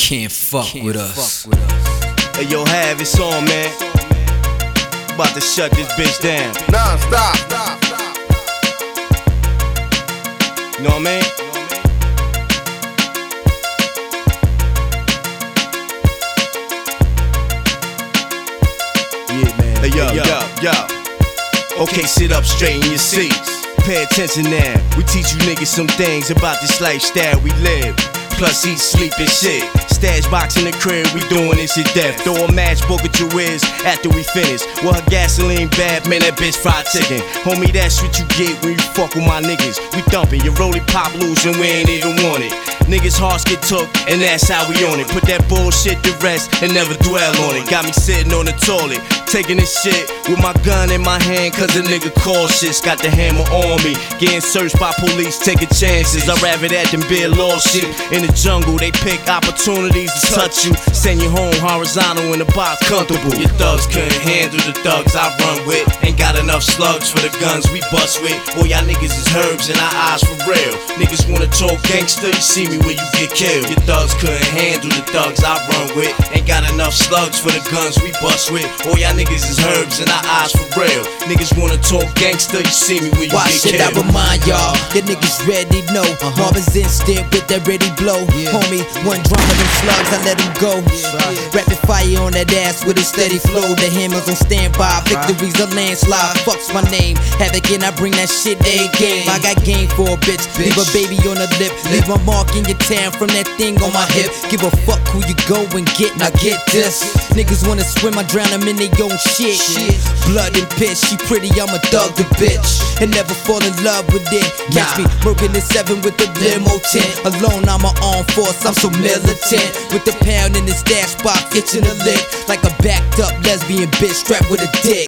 can't fuck with us. Hey yo, have it's on, man. About to shut this bitch down. Non-stop. You know what I mean? Yeah, man. Hey yo. Okay, sit up straight in your seats. Pay attention now. We teach you niggas some things about this lifestyle we live. Plus eat, sleep, and shit. Stash box in the crib, we doing this shit death. Throw a matchbook at your ears after we finish. Well, her gasoline bad, man, that bitch fried chicken. Homie, that's what you get when you fuck with my niggas. We thumping, your rollie pop loose and we ain't even want it. Niggas' hearts get took, and that's how we on it. Put that bullshit to rest and never dwell on it. Got me sitting on the toilet, taking this shit with my gun in my hand, cause a nigga cautious. Got the hammer on me, getting searched by police, taking chances. I'd rather that than be a lost shit. In the jungle, they pick opportunities to touch you, send you home horizontal in a box, comfortable. Your thugs couldn't handle the thugs I run with. Ain't got enough slugs for the guns we bust with. Boy, y'all niggas is herbs in our eyes for real. Niggas wanna talk gangster, you see me when you get killed. Your thugs couldn't handle the thugs I run with. Ain't got enough slugs for the guns we bust with. All y'all niggas is herbs in our eyes for real. Niggas wanna talk gangster, you see me when you Why get should I killed. remind y'all? Your niggas ready know. Marvin's instant with that ready blow. Homie, one drum of them slugs, I let him go. Rapid fire on that ass with a steady flow. The hammers on standby, victory's a landslide. Fucks my name, havoc and I bring that shit a game. I got game for a bitch, leave a baby on the lip. Leave my mark in your town from that thing on my hip. Give a fuck who you go and get, now get this. Niggas wanna swim, I drown them in their own shit. Blood and piss, she pretty, I'm a thug the bitch. And never fall in love with it. Catch me working the 7 with the limo 10. Alone, I'm an armed force, I'm so militant. With the pound in the stash box, itching a lick. Like a backed up lesbian bitch strapped with a dick.